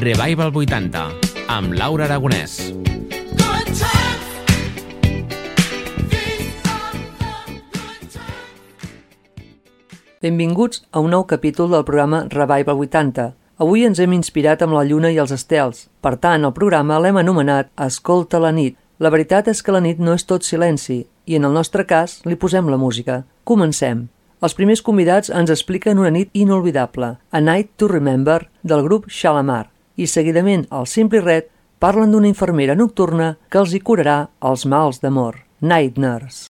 Revival 80, amb Laura Aragonès. Benvinguts a un nou capítol del programa Revival 80. Avui ens hem inspirat amb la lluna i els estels. Per tant, el programa l'hem anomenat Escolta la nit. La veritat és que la nit no és tot silenci, i en el nostre cas li posem la música. Comencem. Els primers convidats ens expliquen una nit inolvidable, A Night to Remember, del grup Shalamar, i seguidament el Simply Red parlen d'una infermera nocturna que els hi curarà els mals d'amor. Night Nurse.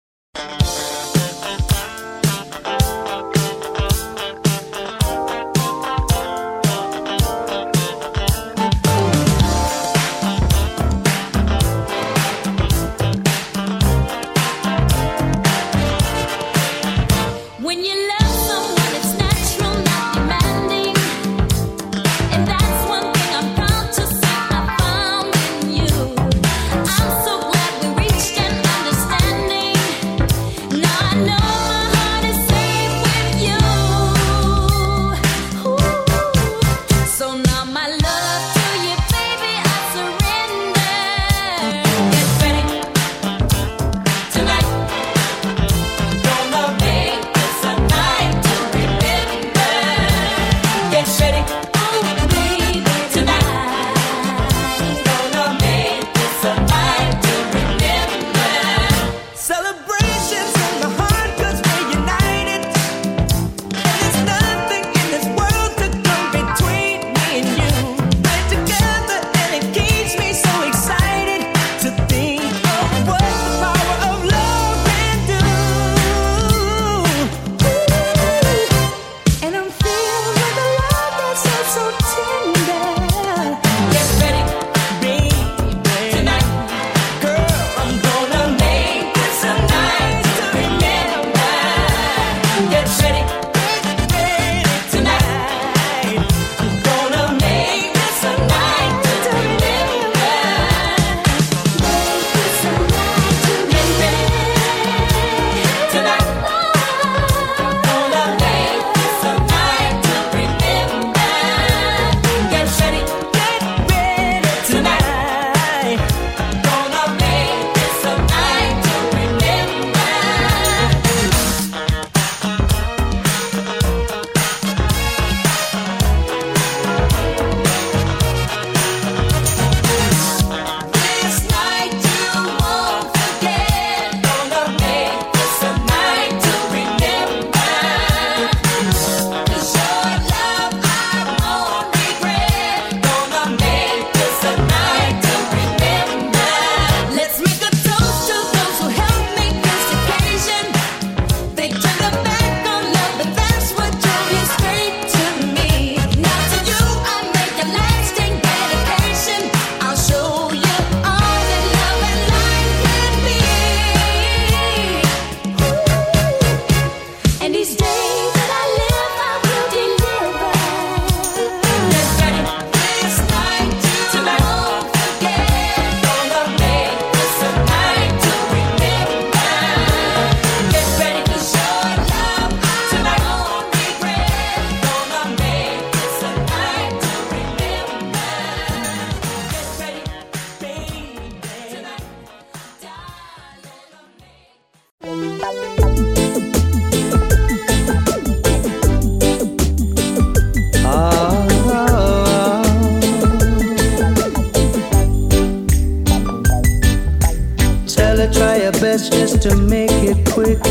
Just to make it quick,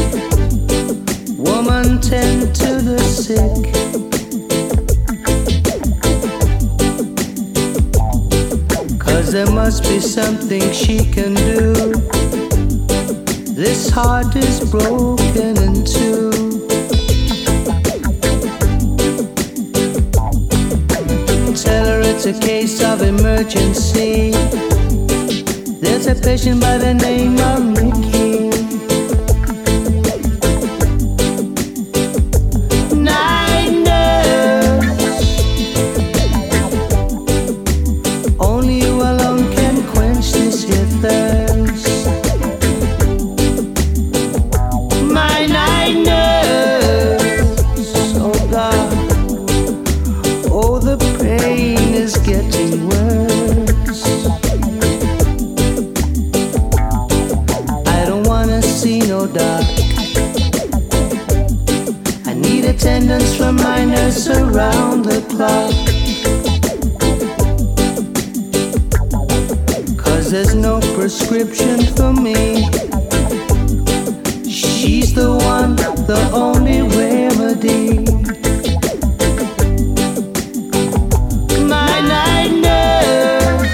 woman tend to the sick. Cause there must be something she can do. This heart is broken in two. Tell her it's a case of emergency. There's a patient by the name of Ricky. Night nurse, only you alone can quench this here thirst. My night nurse, oh God, oh the pain is getting 'cause there's no prescription for me. She's the one, the only remedy. My night nurse,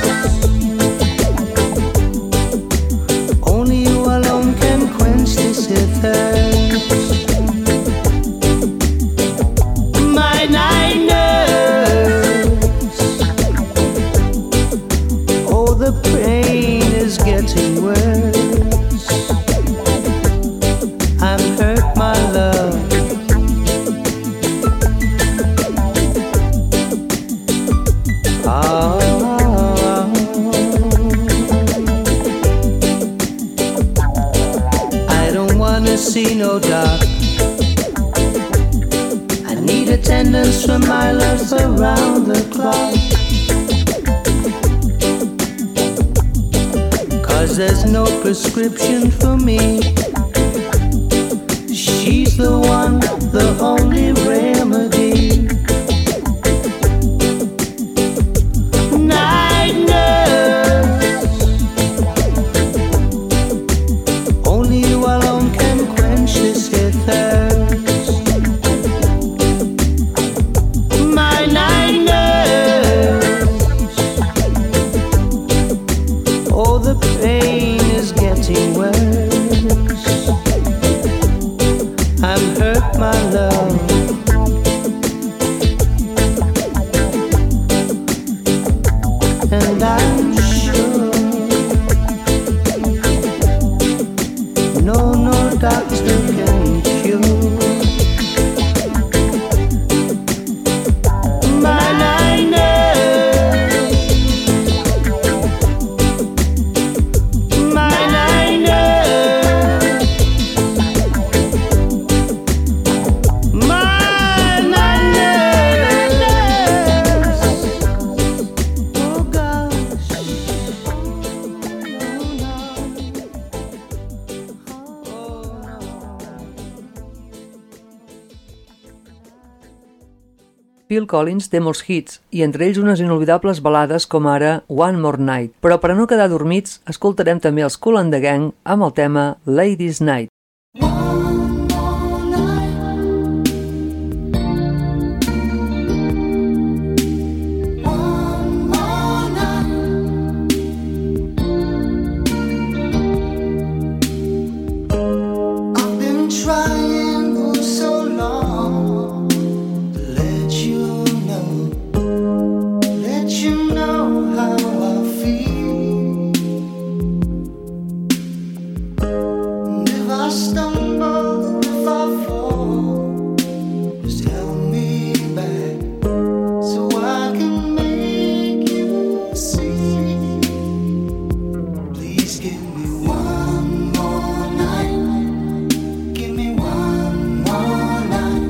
only you alone can quench this thirst. My night nurse, oh, the pain is getting worse. I'm hurt, my love. I don't wanna see no dark. I need attendance from my loves around the clock. 'Cause there's no prescription for me. She's the one, the only remedy. Night nurse, only you alone can quench this thirst. My night nurse, oh, the pain is getting worse. I'm hurt, my love. And I'm sure no doctor can cure. My night nurse, my night nurse, my night nurse. Oh gosh, Phil Collins té molts hits, i entre ells unes inolvidables balades com ara One More Night. Però per a no quedar dormits, escoltarem també els Kool and the Gang amb el tema Ladies Night. I've been trying for so long to let you know how I feel. And if I stumble, if I fall, just help me back so I can make you see. Please give me one more night. Give me one more night.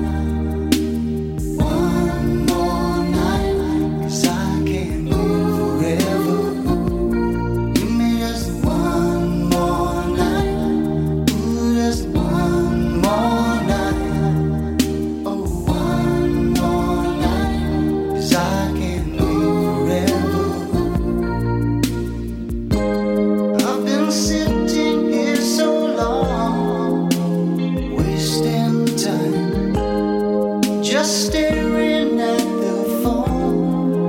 One more night. 'Cause I can't live forever. Give me just one more night. Ooh, just one more night. Oh, one more night. 'Cause I can't live forever. I've been sitting here so long, wasting time, just staring at the phone.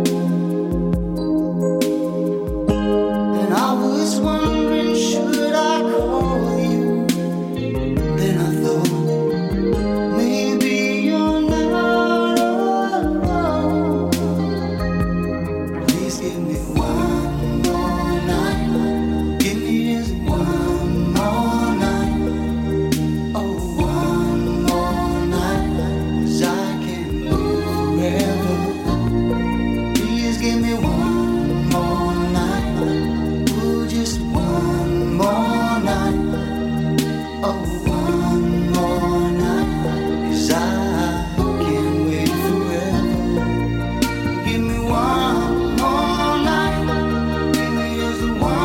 And I was wondering, should I call you? Then I thought, maybe you're not alone. Please give me one more night. Give me just one more night. Oh, one more night. 'Cause I can't live forever. Please give me one more night. Ooh, just one more night. Oh, one more night. 'Cause I can't wait forever. Give me one more night. Give me just one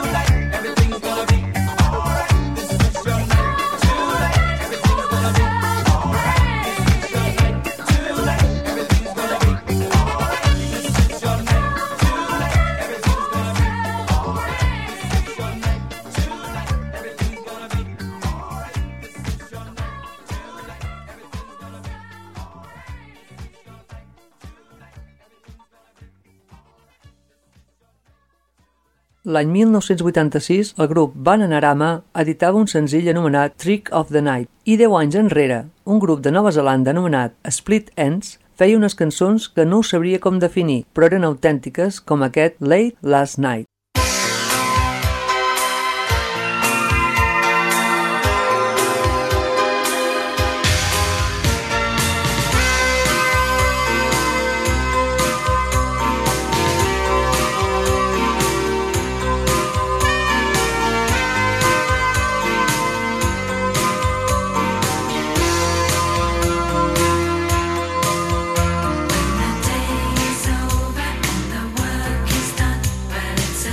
Tonight, everything's gonna be alright. This is your night. Tonight, everything's gonna be alright. This is your night. Tonight, everything's gonna be alright. This is your night. Tonight, everything's gonna be alright. This is your night. Tonight, everything's gonna be alright. This is your night. Tonight, everything's gonna be L'any 1986, el grup Bananarama editava un senzill anomenat Trick of the Night i 10 anys enrere, un grup de Nova Zelanda anomenat Split Ends feia unes cançons que no ho sabria com definir, però eren autèntiques com aquest Late Last Night. The day is over and the work is done, but it's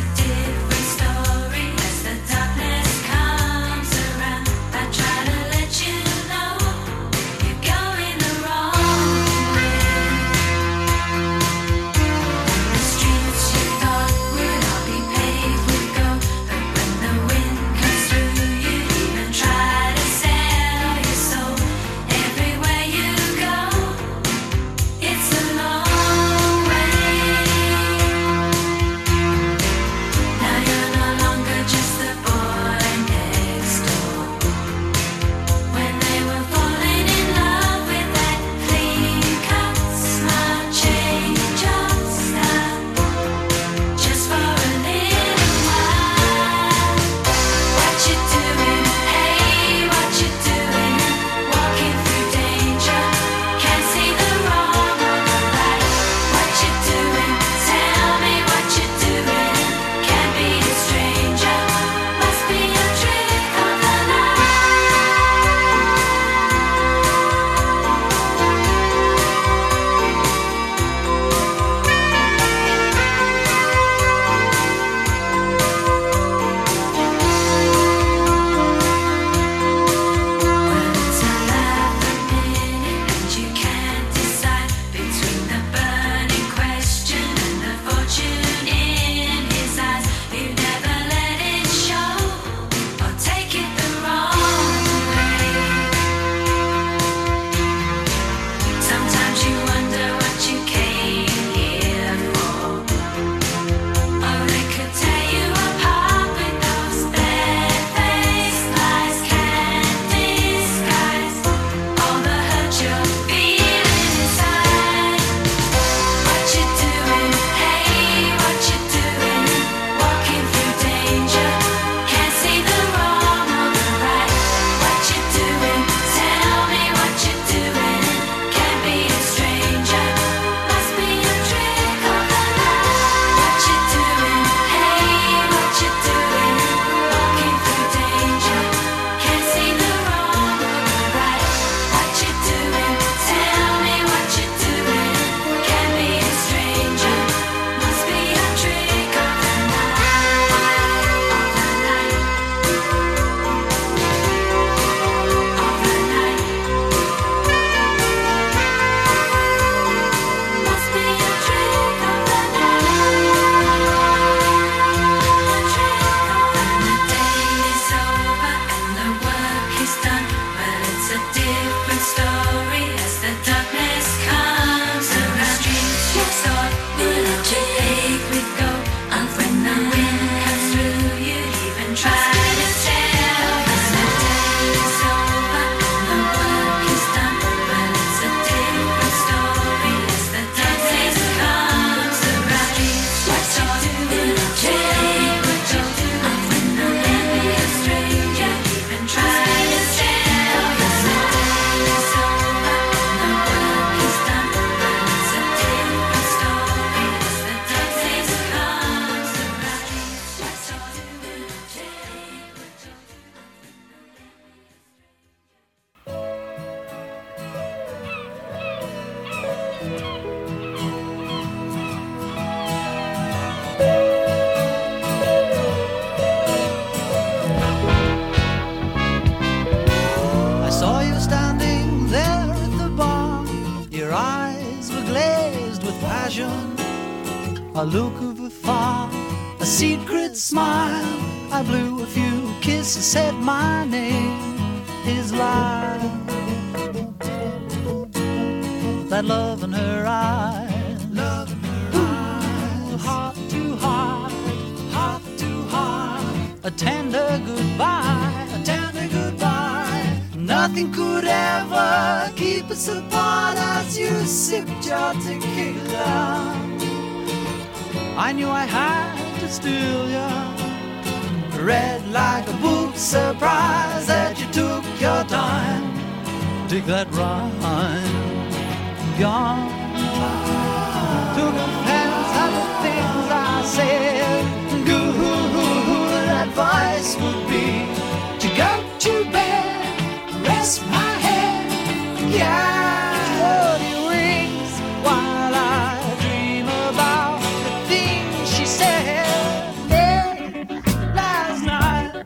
a look of afar, a secret smile. I blew a few kisses, said my name is love. That love in her eyes, love in her eyes. Heart to heart, heart to heart. A tender goodbye, a tender goodbye. Nothing could ever keep us apart as you sipped your tequila. I knew I had to steal you. Read like a book, surprised that you took your time. Take that rhyme. Gone. Took offense at the things I said. Good advice would be to go to bed, rest my head. Yeah, the rings while I dream about the things she said. Last night,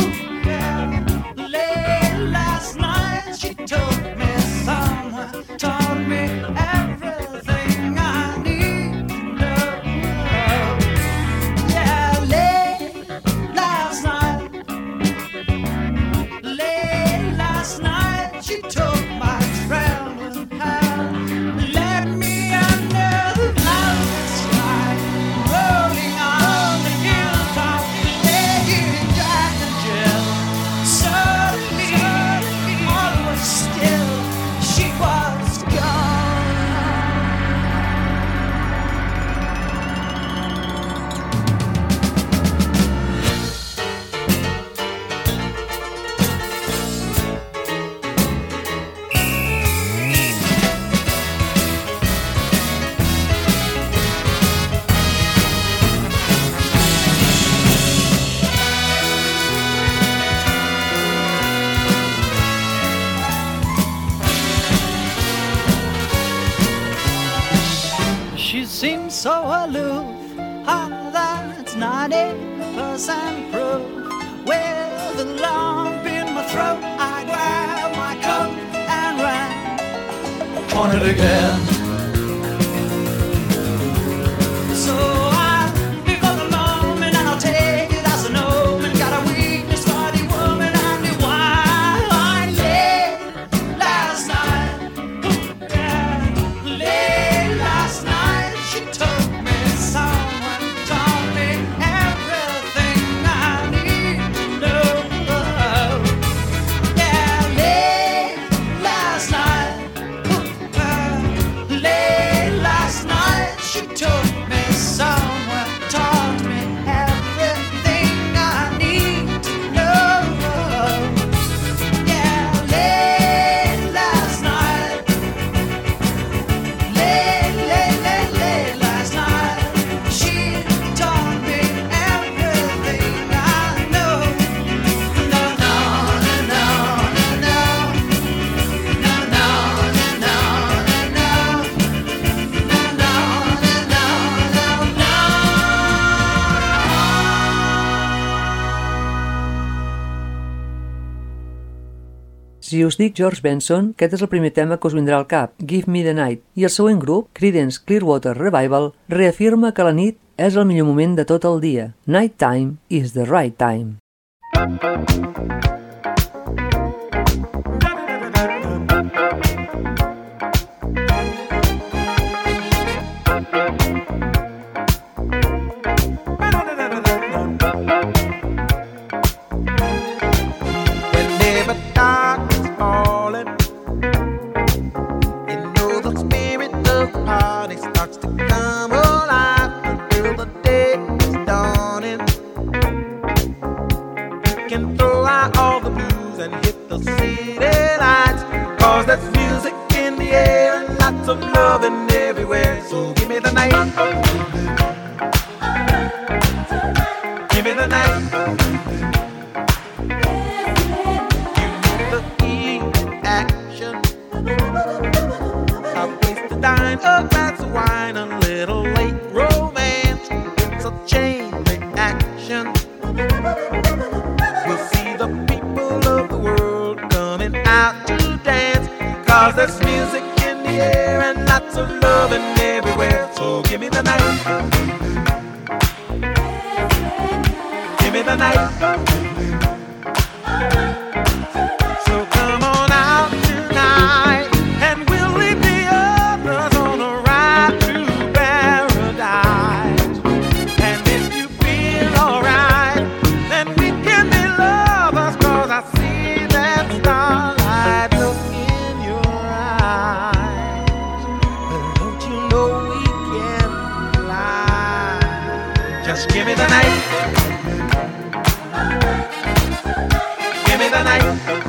late last night, she took me somewhere, taught me everything I need to know. Yeah, late last night, she took my trembling hand, led me under the mountain sky, rolling on the hilltop, laying Jack and Jill. Suddenly, all was still. She was gone. She seems so aloof. Ah, that's 90% proof. With a lump in my throat, I grabbed my coat and ran on it again. So I pick up the moment and I'll take it as an omen. Got a weakness for the woman and the wine. Late last night, yeah, late last night, she took me somewhere, taught me everything I need to know. Yeah, late last night, late last night, she took me somewhere, taught me everything I need to know. Yeah, late last night, late last night, she taught me everything I know. No, no, no, no, no, no, no, no, Si us dic George Benson, aquest és el primer tema que us vindrà al cap, Give Me the Night, i el següent grup, Creedence Clearwater Revival, reafirma que la nit és el millor moment de tot el dia. Night time is the right time. Whenever dark is falling, you know the spirit of the party starts to come alive until the day is dawning. We can throw out all the blues and hit the city lights, 'cause there's music in the air and lots of loving everywhere. So give me the night, give me the night. The heat, action, a place to dine, a glass of wine, a little late romance. It's a chain reaction. We'll see the people of the world coming out to dance, 'cause there's music in the air and lots of loving everywhere. So give me the night, the night. So come on out tonight, and we'll leave the others on a ride through paradise. And if you feel alright, then we can be lovers, 'cause I see that starlight look in your eyes. But don't you know we can fly? Just give me the night. Give me the night.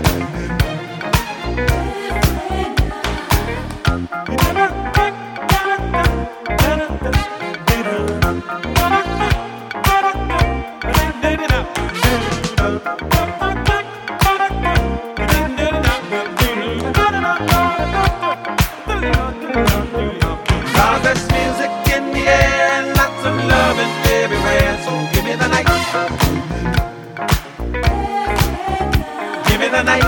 Cause there's music in the air and lots of loving everywhere. So give me the night. Give me the night.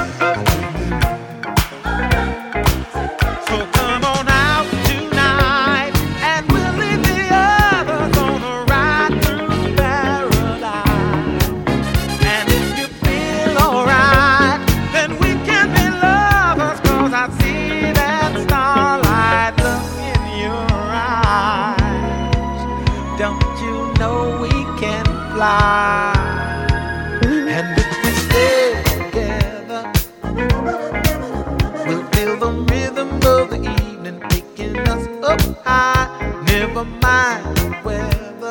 So come on out tonight, and we'll leave the others on a ride through paradise. And if you feel alright, then we can be lovers, 'cause I see that starlight look in your eyes. Don't you know we can fly? And if we stay together, we'll feel the rhythm of the evening taking us up high. Never mind the weather,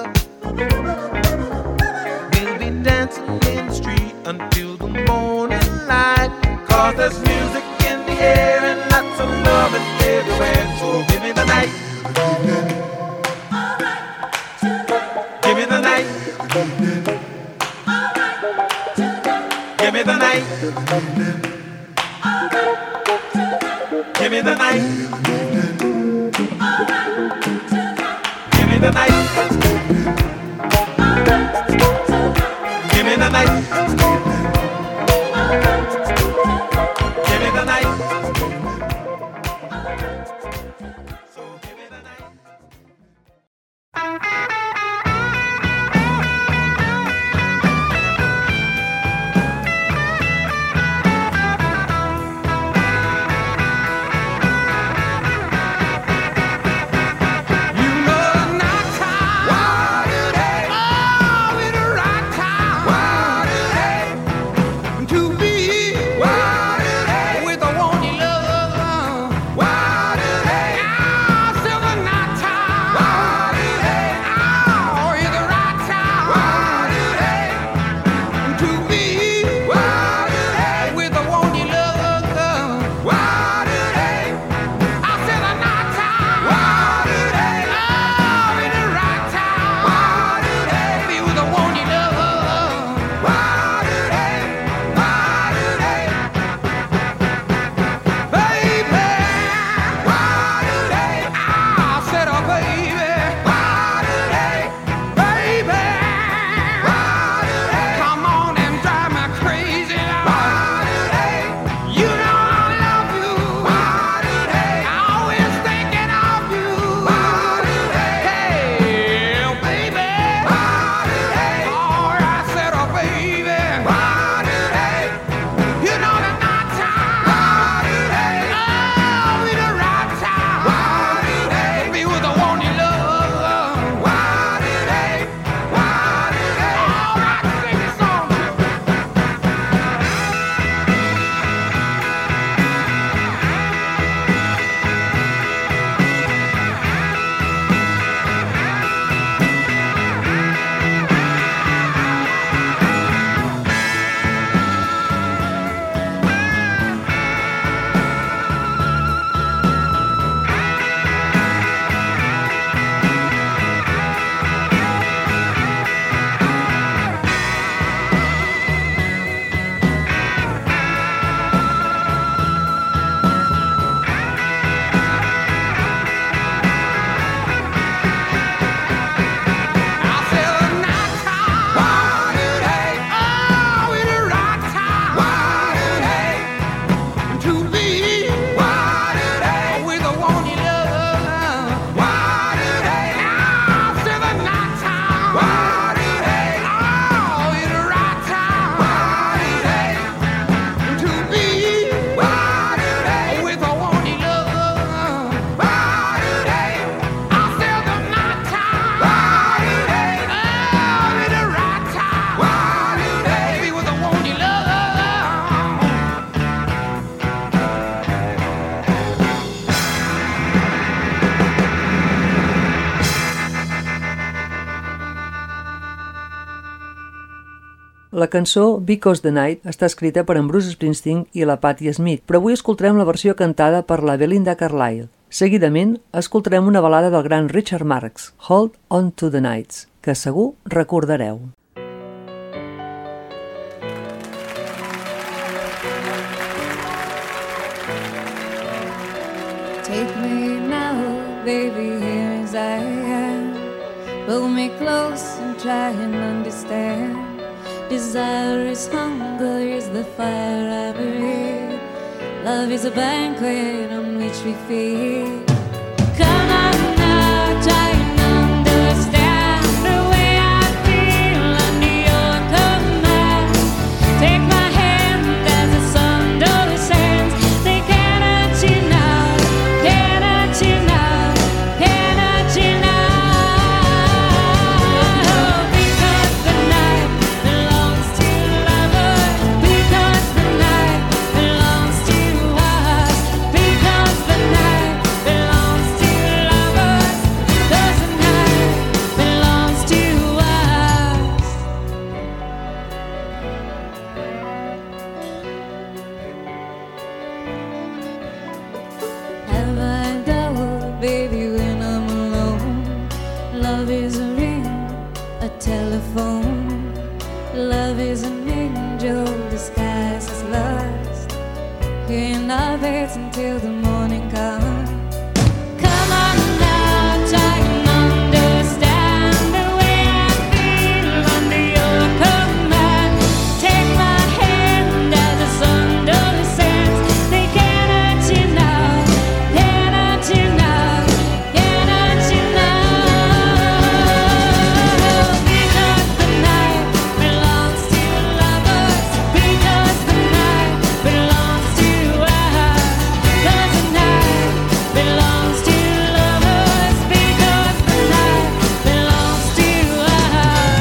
we'll be dancing in the street until the morning light. 'Cause there's music in the air and lots of loving everywhere. So give me the night. Give me the night. Give me the night. Give me the night. Give me the night. Give me the night. Give me the night. So give me the night. You know the night time. What a day. Oh, it's a right time. What a day. La cançó Because the Night està escrita per en Bruce Springsteen i la Patti Smith, però avui escoltarem la versió cantada per la Belinda Carlisle. Seguidament, escoltarem una balada del gran Richard Marx, Hold On To The Nights, que segur recordareu. Take me now, baby, here as I am. Pull me close and try and understand. Desire is hunger, is the fire I breathe. Love is a banquet on which we feed. Come on now, try and understand the way I feel under your command. Take my hand as the sun descends. They cannot you now, cannot you now, cannot you now. Because the night belongs to lovers. Because the night belongs to us. Because the night belongs to lovers. 'Cause the night belongs to us. Have I doubt, baby, when I'm alone? Love is a ring, a telephone. Love is an angel disguised as lust. Here in our beds until the morning comes. Come on now, try and understand the way I feel under your command. Take my hand as the sun descends. They cannot you now, cannot you now, cannot you now. Because the night belongs to lovers. Because the night belongs to us. 'Cause the night belongs to lovers. Because the night belongs to us.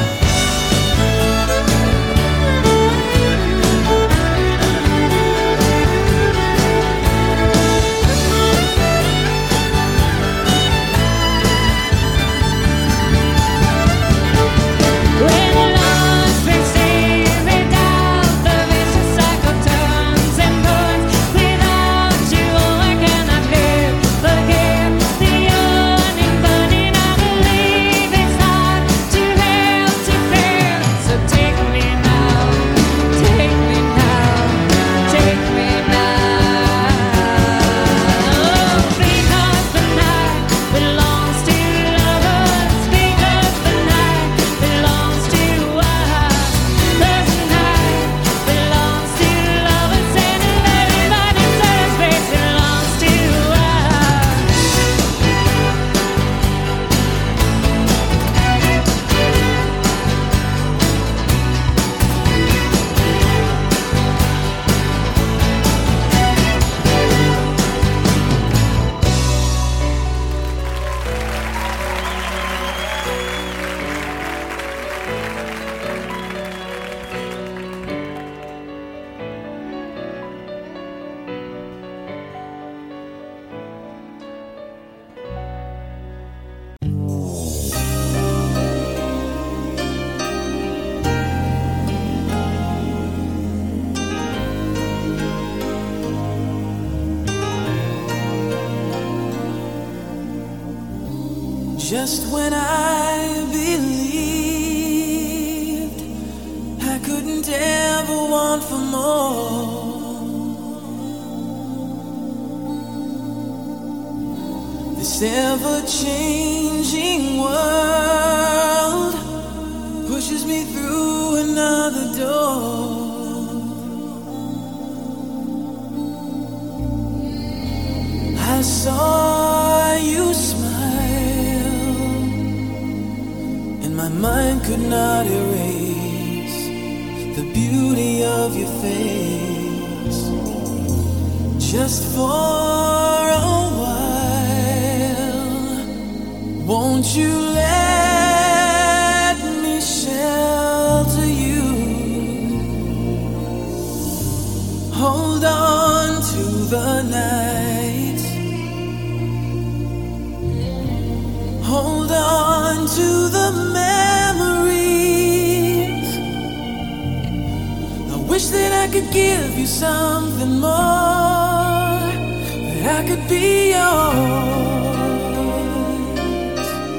When the lost brings without the vicious cycle turns and burns. Without you, I cannot live. Forgive the yearning, burning. I believe it's hard to help to feel. So take me now, take me now, take me now. Because the night belongs to lovers. Because the night belongs to us. 'Cause the night belongs to lovers. And everybody says it belongs to us. Just when I believed I couldn't ever want for more, this ever-changing world pushes me through another door. I saw you smile, and my mind could not erase the beauty of your face. Just for a while, won't you let me shelter you? Hold on to the night. Hold on to the memories I could give you something more, that I could be yours.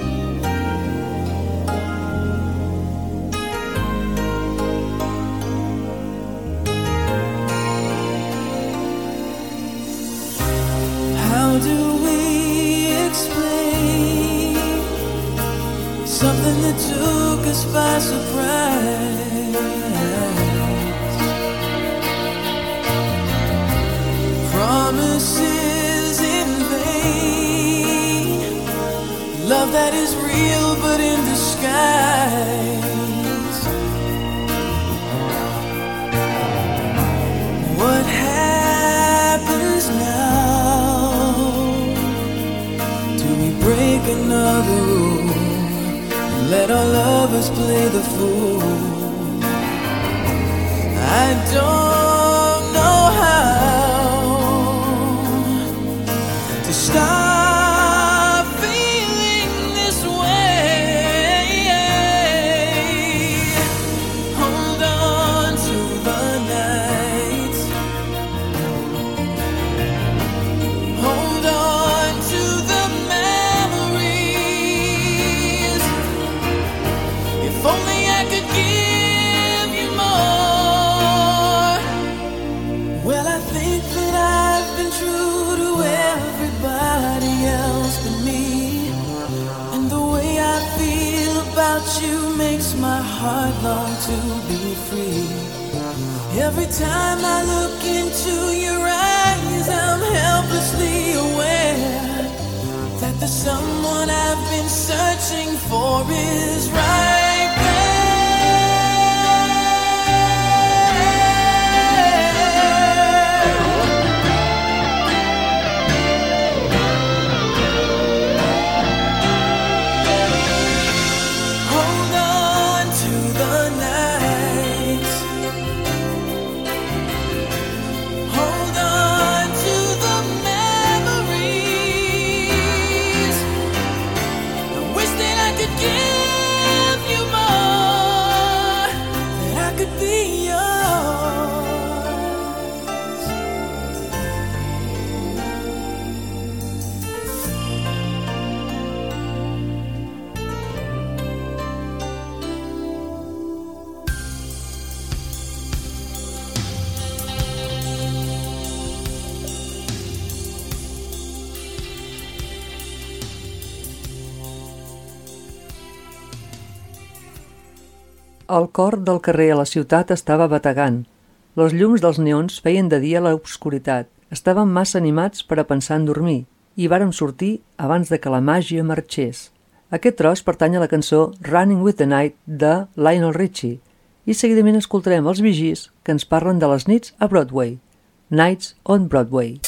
How do we explain something that took us by surprise? Promises in vain, love that is real but in disguise. What happens now? Do we break another rule and let our lovers play the fool? I don't know how to stop feeling this way. Hold on to the night. Hold on to the memories. If only I could give you more. Well, I think that I've been true to everybody else but me, and the way I feel about you makes my heart long to be free. Every time I look into your eyes, I'm helplessly aware that the someone I've been searching for is right there. Hold on to the night. Hold on to the memories. I wish that I could give you more, that I could be yours. El cor del carrer a la ciutat estava bategant. Les llums dels neons feien de dia l'obscuritat. Estàvem massa animats per a pensar en dormir i vàrem sortir abans de que la màgia marxés. Aquest tros pertany a la cançó Running with the Night de Lionel Richie i seguidament escoltarem els Bee que ens parlen de les nits a Broadway. Nights on Broadway.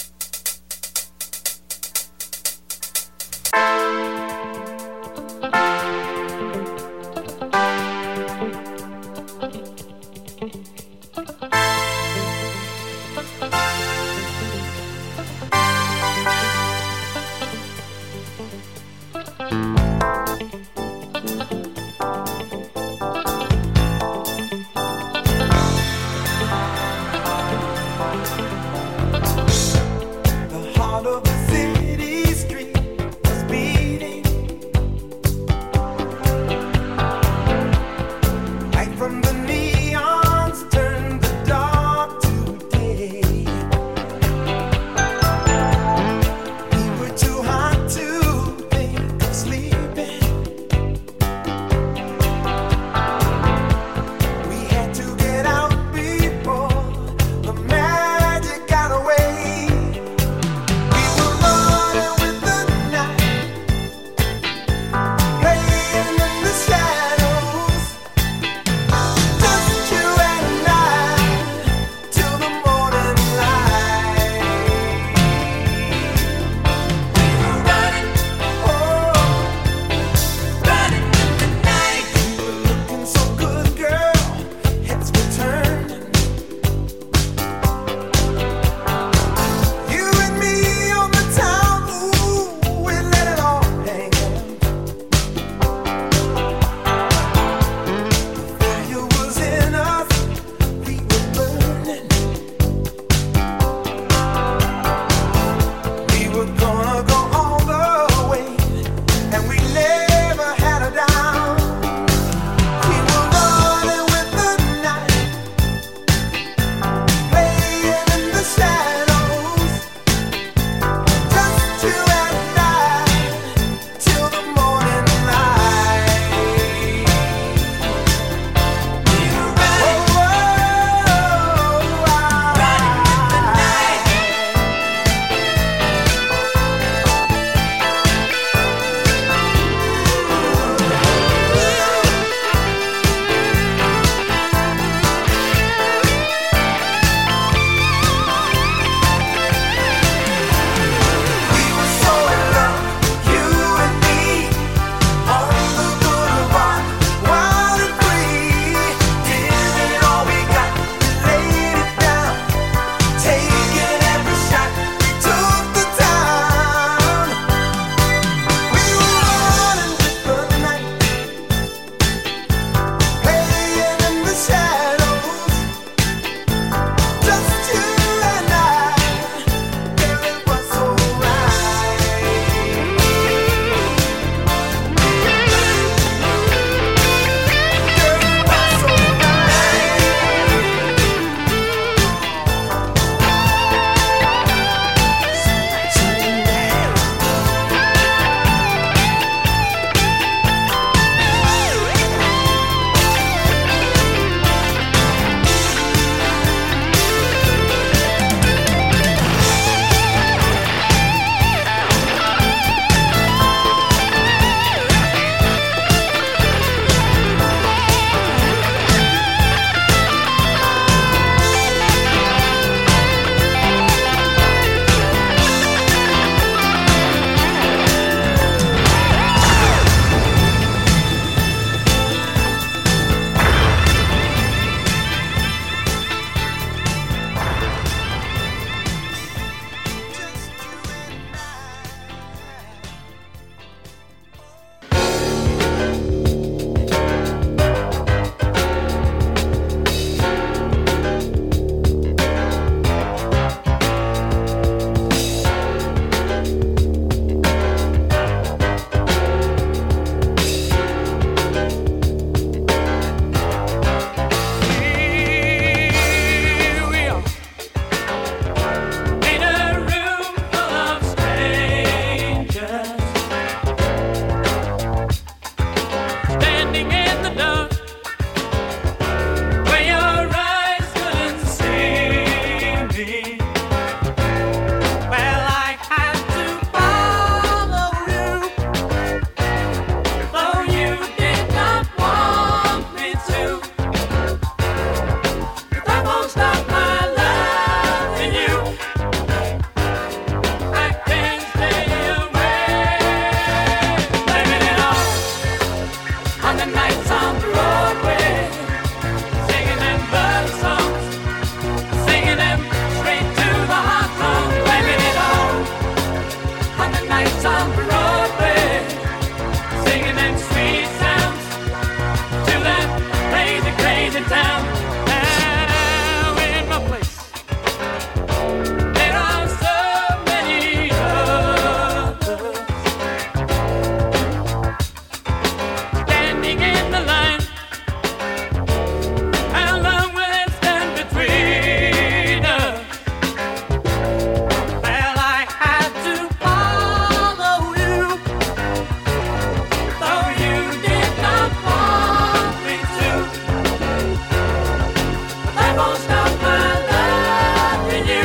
won't stop my loving you.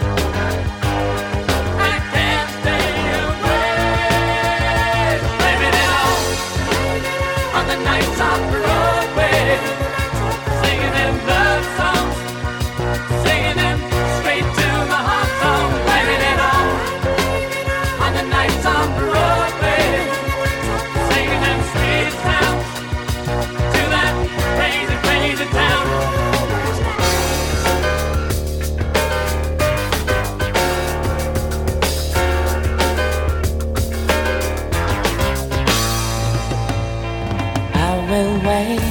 I can't stay away. Blaming it all on the nights on Broadway, singing them love songs, singing them straight to my heart song. Blaming it all on the nights on Broadway, singing them sweet sounds to that crazy, crazy town. I will wait.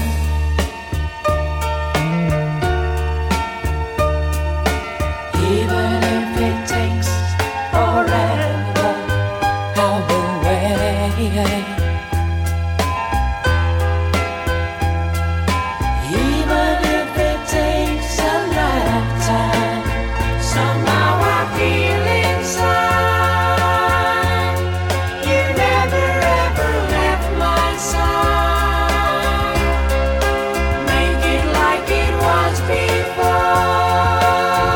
Even if it takes forever, I will wait. Even if it takes a lifetime, somehow I feel inside you never ever left my side. Make it like it was before.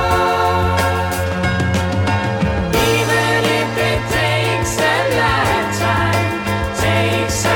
Even if it takes a lifetime, takes a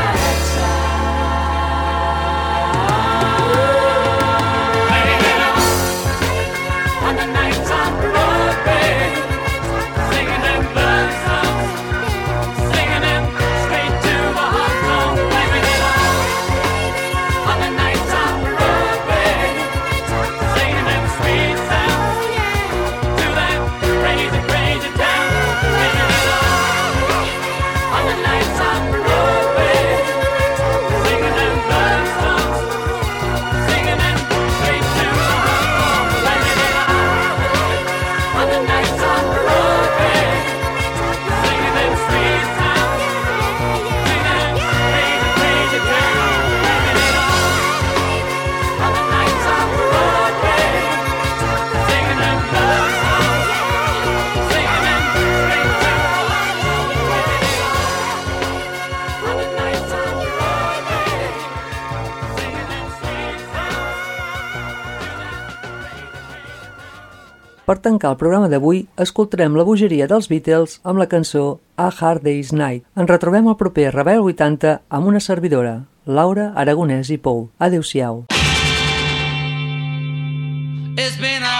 lifetime. Blaming it all on the nights on Broadway, singing them love songs, singing them straight to the heart song. Blaming it all on the nights on Broadway, singing them sweet sounds to that crazy, crazy town. Blaming it all on the nights on Broadway, singing them love songs, singing them straight to the heart song. Blaming it all on the nights on Broadway, singing them sweet sounds to that crazy, crazy town. Blaming it all on the nights on Broadway, singing them love songs, singing them straight to the heart song. Blaming it all on the nights on Broadway, singing them sweet sounds to that. Per tancar el programa d'avui, escoltarem la bogeria dels Beatles amb la cançó A Hard Day's Night. Ens retrobem el proper Rebel 80 amb una servidora, Laura, Aragonès i Pou. Adéu-siau. It's been a